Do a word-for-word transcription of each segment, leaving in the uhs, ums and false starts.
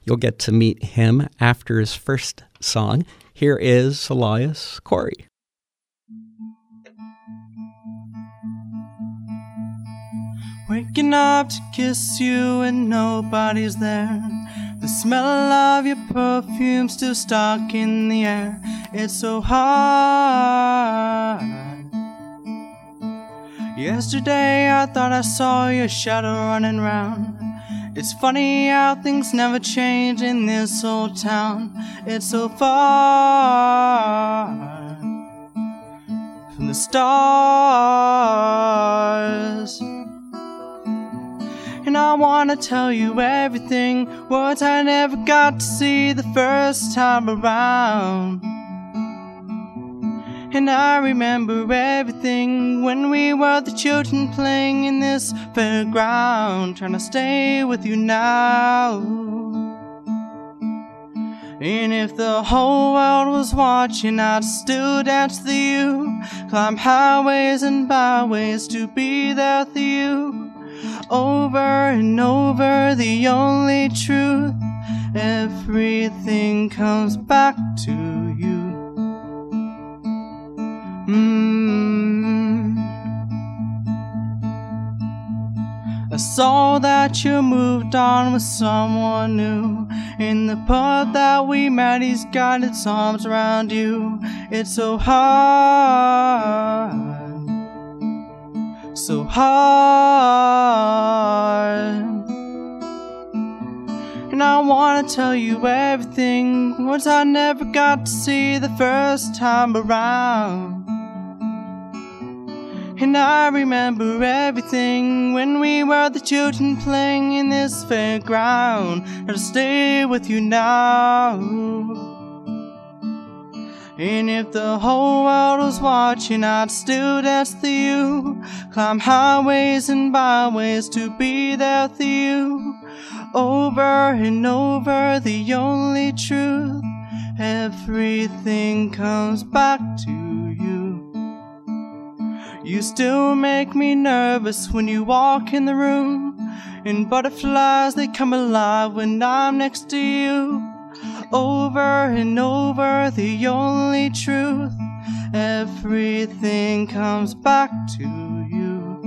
You'll get to meet him after his first song. Here is Elias Corey. Waking up to kiss you and nobody's there. The smell of your perfume still stuck in the air. It's so hard. Yesterday I thought I saw your shadow running round. It's funny how things never change in this old town. It's so far from the stars. And I wanna tell you everything, words I never got to see the first time around. And I remember everything when we were the children playing in this fairground, trying to stay with you now. And if the whole world was watching, I'd still dance with you, climb highways and byways to be there with you. Over and over, the only truth, everything comes back to you. Mm. I saw that you moved on with someone new. In the part that we met, he's got his arms around you. It's so hard, so hard. And I wanna tell you everything, words I never got to see the first time around. And I remember everything when we were the children playing in this fairground. I'll stay with you now. And if the whole world was watching, I'd still dance with you, climb highways and byways to be there with you. Over and over, the only truth, everything comes back to you. You still make me nervous when you walk in the room, and butterflies, they come alive when I'm next to you. Over and over, the only truth, everything comes back to you.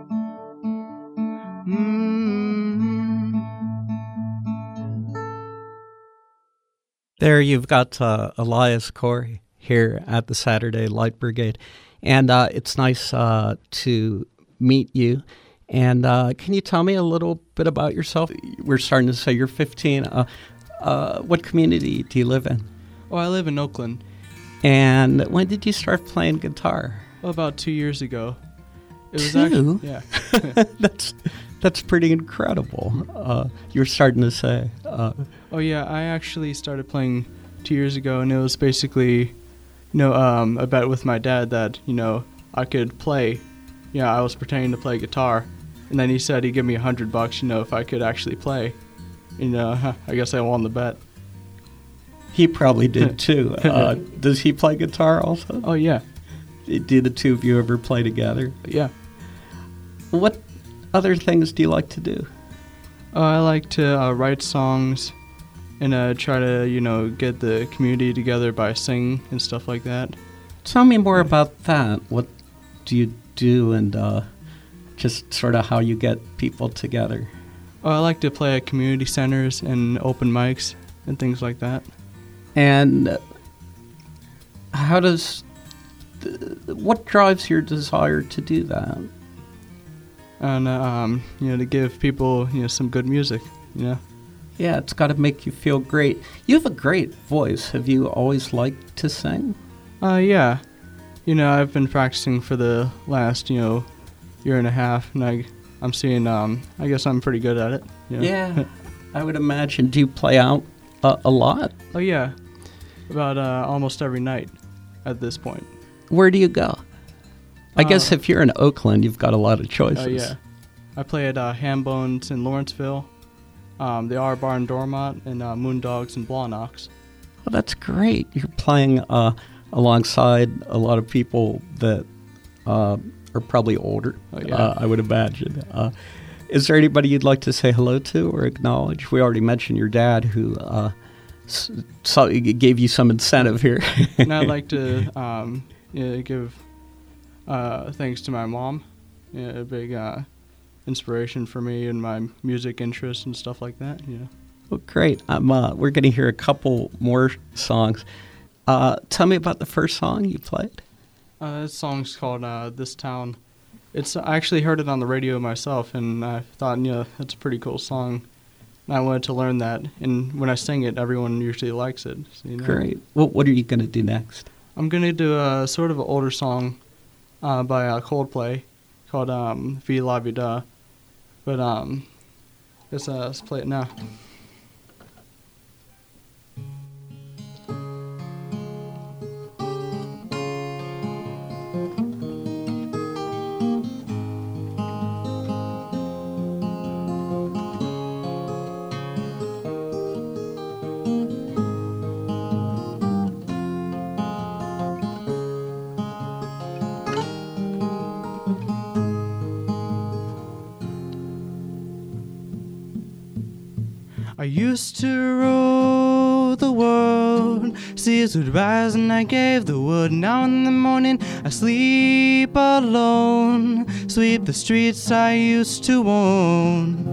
Mm-hmm. There you've got uh, Elias Corey here at the Saturday Light Brigade. And uh, it's nice uh, to meet you. And uh, can you tell me a little bit about yourself? We're starting to say you're fifteen. Uh, uh, what community do you live in? Oh, I live in Oakland. And when did you start playing guitar? Well, about two years ago. It was two? Actually, yeah. that's that's pretty incredible. Uh, you were starting to say. Uh, oh, yeah. I actually started playing two years ago, and it was basically... You know, um, I bet with my dad that, you know, I could play. You know, I was pretending to play guitar. And then he said he'd give me a hundred bucks, you know, if I could actually play. You know, I guess I won the bet. He probably did, too. Uh, does he play guitar also? Oh, yeah. Do the two of you ever play together? Yeah. What other things do you like to do? Uh, I like to uh, write songs. And uh, try to, you know, get the community together by singing and stuff like that. Tell me more about that. What do you do, and uh, just sort of how you get people together? Oh, I like to play at community centers and open mics and things like that. And how does, th- what drives your desire to do that? And, um, you know, to give people, you know, some good music, you know. Yeah, it's got to make you feel great. You have a great voice. Have you always liked to sing? Uh, yeah. You know, I've been practicing for the last, you know, year and a half, and I, I'm seeing, um, I guess I'm pretty good at it. You know? Yeah, I would imagine. Do you play out uh, a lot? Oh, yeah. About uh, almost every night at this point. Where do you go? I uh, guess if you're in Oakland, you've got a lot of choices. Oh, yeah. I play at uh, Hambones in Lawrenceville. Um, the R Bar in Dormont, and uh, Moondogs and Blawnox. Well, that's great. You're playing uh, alongside a lot of people that uh, are probably older, oh, yeah. uh, I would imagine. Uh, Is there anybody you'd like to say hello to or acknowledge? We already mentioned your dad, who uh, s- saw, gave you some incentive here. And I'd like to um, yeah, give uh, thanks to my mom. Yeah, a big uh, inspiration for me and my music interests and stuff like that. Yeah. Well, great. Um, uh, we're going to hear a couple more songs. Uh, tell me about the first song you played. Uh, this song's called uh, "This Town." It's I actually heard it on the radio myself, and I thought, yeah, that's a pretty cool song. And I wanted to learn that, and when I sing it, everyone usually likes it. So, you know. Great. Well, what are you going to do next? I'm gonna do a sort of an older song uh, by uh, Coldplay called um, "Vie La Vida," but um, let's uh, let's play it now. I used to rule the world, seas would rise and I gave the wood. Now in the morning I sleep alone, sweep the streets I used to own.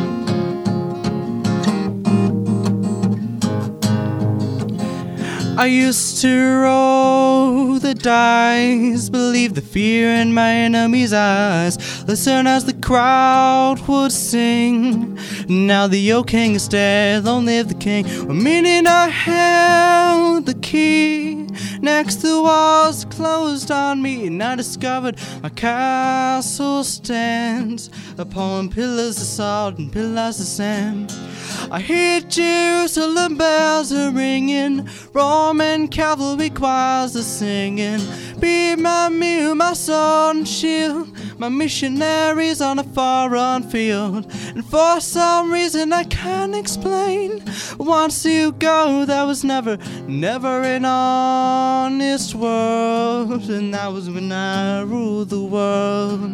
I used to roll the dice, believe the fear in my enemy's eyes, listen as the crowd would sing. Now the old king is dead, long live the king. One minute I held the key, next the walls closed on me, and I discovered my castle stands upon pillars of salt and pillars of sand. I hear Jerusalem bells are ringing, Roman cavalry choirs are singing. Be my mirror, my sword and shield, my missionaries on a foreign field. And for some reason I can't explain, once you go, there was never, never an honest world. And that was when I ruled the world.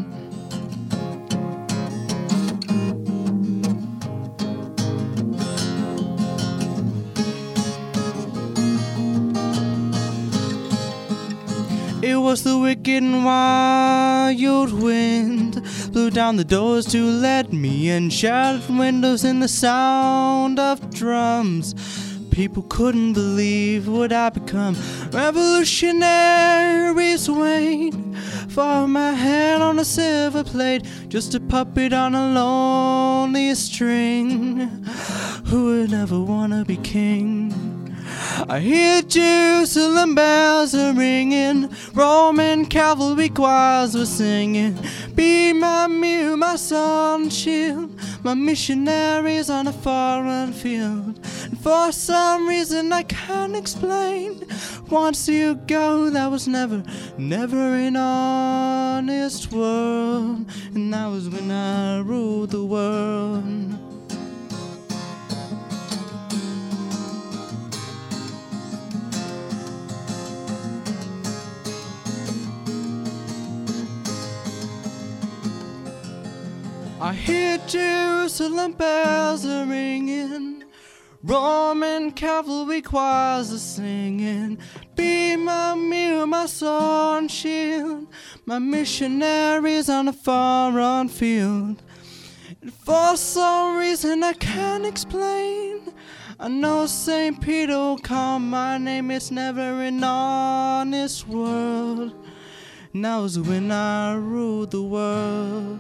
It was the wicked and wild wind blew down the doors to let me in, shattered windows and the sound of drums. People couldn't believe what I'd become. Revolutionaries wait for my hand on a silver plate, just a puppet on a lonely string. Who would ever wanna be king? I hear Jerusalem bells are ringing, Roman cavalry choirs were singing. Be my mirror, my sword and shield, my missionaries on a foreign field. And for some reason I can't explain, once you go, there was never, never an honest world. And that was when I ruled the world. I hear Jerusalem bells are ringing, Roman cavalry choirs are singing. Be my mirror, my sword and shield, my missionaries on a foreign field. And for some reason I can't explain, I know Saint Peter will call my name. It's never an honest world. And that was when I ruled the world.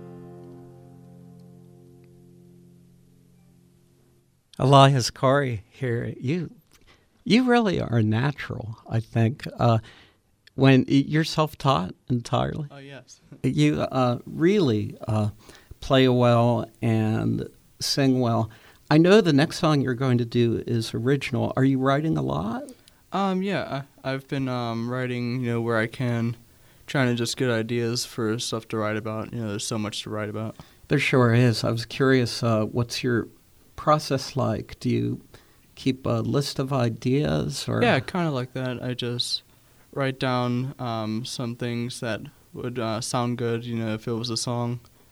Elias Corey here. You you really are natural, I think. Uh, when you're self-taught entirely. Oh, yes. You uh, really uh, play well and sing well. I know the next song you're going to do is original. Are you writing a lot? Um, yeah, I, I've been um, writing, you know, where I can, trying to just get ideas for stuff to write about. You know, there's so much to write about. There sure is. I was curious, uh, what's your process like? Do you keep a list of ideas? Or Yeah, kind of like that. I just write down um, some things that would uh, sound good, you know, if it was a song.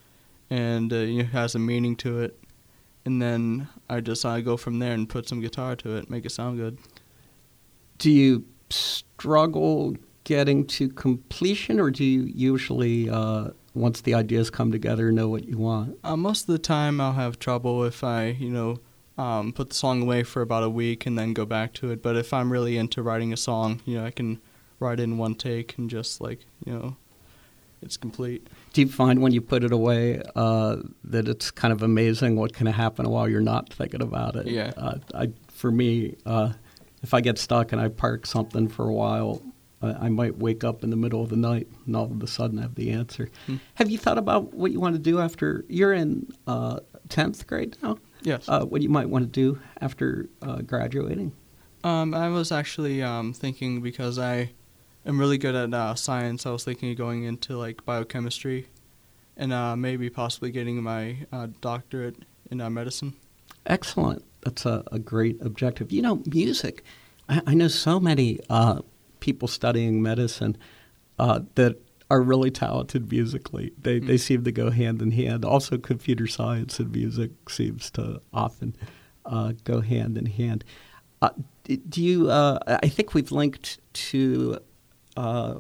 and uh, it has a meaning to it. And then I just I go from there and put some guitar to it, make it sound good. Do you struggle getting to completion, or do you usually, uh, once the ideas come together, know what you want? Uh, most of the time I'll have trouble if I, you know, um, put the song away for about a week and then go back to it. But if I'm really into writing a song, you know, I can write it in one take and just, like, you know, it's complete. Do you find when you put it away uh, that it's kind of amazing what can happen while you're not thinking about it? Yeah. Uh, I, for me, uh, if I get stuck and I park something for a while, uh, I might wake up in the middle of the night and all of a sudden have the answer. Hmm. Have you thought about what you want to do after you're in uh, tenth grade now? Yes. Uh, what you might want to do after uh, graduating? Um, I was actually um, thinking, because I am really good at uh, science, I was thinking of going into like biochemistry and uh, maybe possibly getting my uh, doctorate in uh, medicine. Excellent. That's a, a great objective. You know, music, I, I know so many uh, people studying medicine uh, that are really talented musically. They mm-hmm. they seem to go hand in hand. Also, computer science and music seems to often uh, go hand in hand. Uh, do you, uh, I think we've linked to, uh,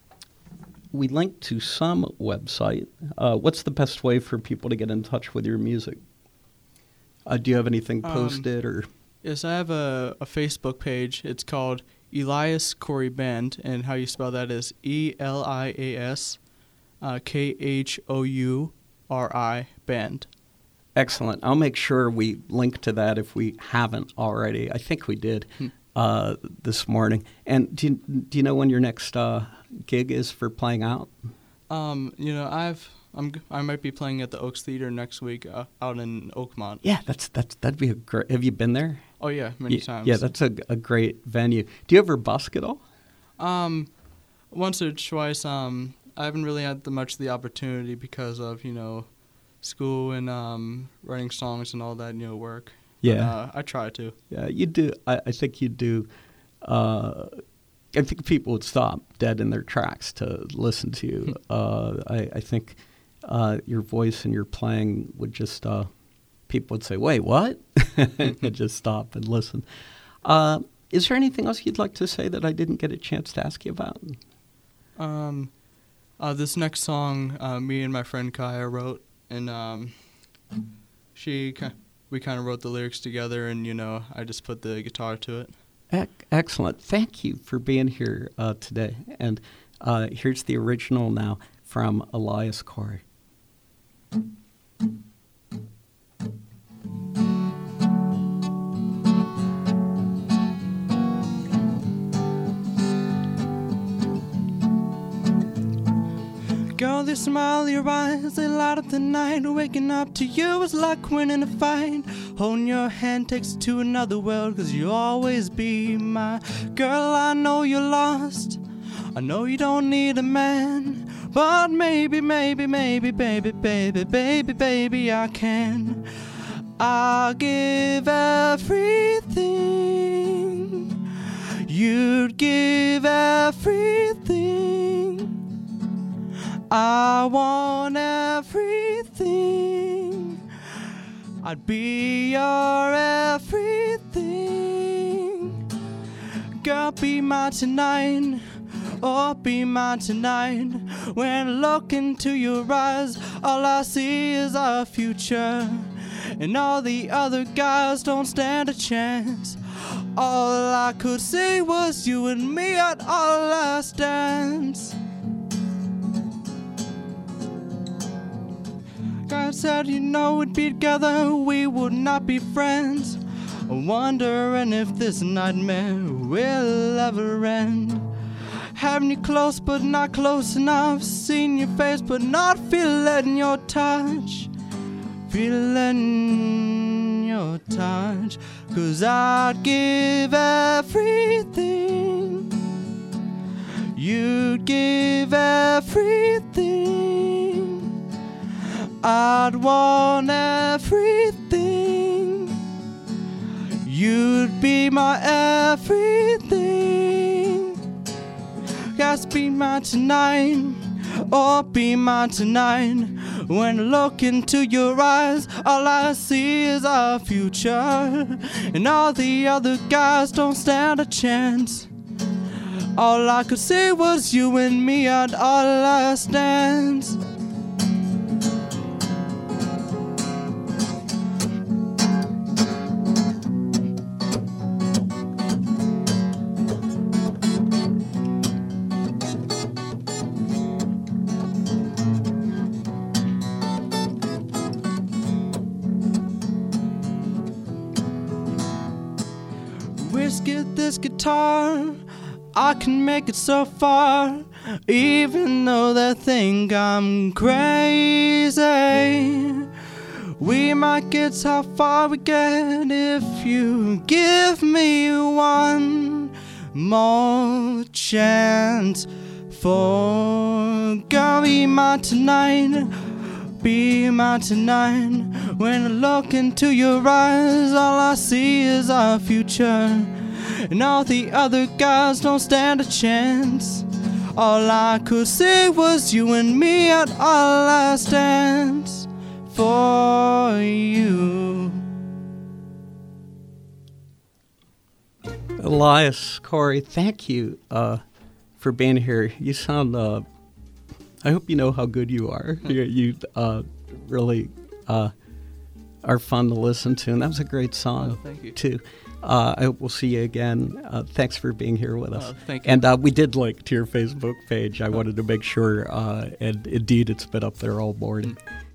we linked to some website. Uh, what's the best way for people to get in touch with your music? Uh, do you have anything posted? Um, or? Yes, I have a, a Facebook page. It's called Elias Corey Band, and how you spell that is E L I A S uh, K H O U R I Band. Excellent. I'll make sure we link to that if we haven't already. I think we did hmm. uh, this morning. And do you, do you know when your next uh, gig is for playing out? Um, you know, I've I'm I might be playing at the Oaks Theater next week uh, out in Oakmont. Yeah, that's that's that'd be a great. Have you been there? Oh yeah, many yeah, times. Yeah, that's a, a great venue. Do you ever busk at all? Um, once or twice. Um, I haven't really had the much of the opportunity because of you know, school and um writing songs and all that you know work. Yeah, but, uh, I try to. Yeah, you do. I, I think you do. Uh, I think people would stop dead in their tracks to listen to you. uh, I, I think uh, your voice and your playing would just, uh, people would say, wait, what? And just stop and listen. Uh, is there anything else you'd like to say that I didn't get a chance to ask you about? Um, uh, this next song, uh, me and my friend Kaya wrote, and um, she, we kind of wrote the lyrics together, and, you know, I just put the guitar to it. Excellent. Thank you for being here uh, today. And uh, here's the original now from Elias Corey. Girl, they smile, your eyes, they light up the night. Waking up to you is like winning a fight. Holding your hand takes you to another world, cause you'll always be my girl. I know you're lost, I know you don't need a man, but maybe, maybe, maybe, baby, baby, baby, baby, I can. I'll give everything, you'd give everything. I want everything, I'd be your everything. Girl, be mine tonight, oh, be mine tonight. When I look into your eyes, all I see is our future, and all the other guys don't stand a chance. All I could see was you and me at our last dance. God said, you know, we'd be together, we would not be friends. Wondering if this nightmare will ever end. Having you close but not close enough, seeing your face but not feeling your touch. Feeling your touch. Cause I'd give everything, you'd give everything. I'd want everything, you'd be my everything. Yes, be mine tonight, oh, be mine tonight. When I look into your eyes, all I see is our future. And all the other guys don't stand a chance. All I could see was you and me at our last dance. Get this guitar, I can make it so far, even though they think I'm crazy. We might get how far we get if you give me one more chance. For girl, be mine tonight, be mine tonight. When I look into your eyes, all I see is our future. And all the other guys don't stand a chance. All I could see was you and me at our last dance for you. Elias Corey, thank you uh, for being here. You sound, uh, I hope you know how good you are. you you uh, really uh, are fun to listen to, and that was a great song, oh, thank you. too. Uh, I hope we'll see you again. Uh, thanks for being here with us. Oh, thank you. And uh, we did link to your Facebook page. I wanted to make sure, uh, and indeed it's been up there all morning.